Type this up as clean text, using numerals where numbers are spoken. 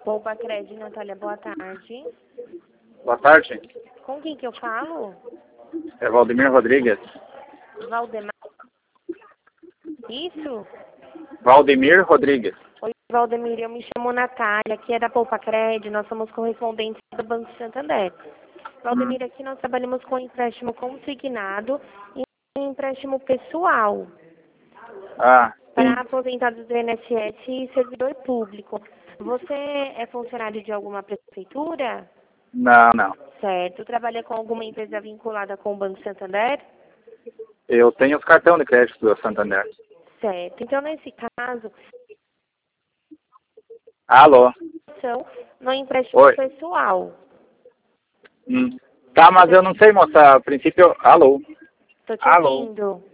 Poupa Crédito, Natália, boa tarde. Boa tarde. Com quem que eu falo? É Valdemir Rodrigues. Valdemar. Isso? Valdemir Rodrigues. Oi, Valdemir, eu me chamo Natália, aqui é da Poupa Crédito, nós somos correspondentes do Banco Santander. Valdemir, aqui nós trabalhamos com empréstimo consignado e empréstimo pessoal Ah, sim. para aposentados do INSS e servidor público. Você é funcionário de alguma prefeitura? Não, não. Certo. Trabalha com alguma empresa vinculada com o Banco Santander? Eu tenho os cartões de crédito do Santander. Certo. Então, nesse caso, Alô? são no empréstimo Oi. pessoal. Tá, mas eu não sei, moça. A princípio... Alô? Estou te Alô? ouvindo.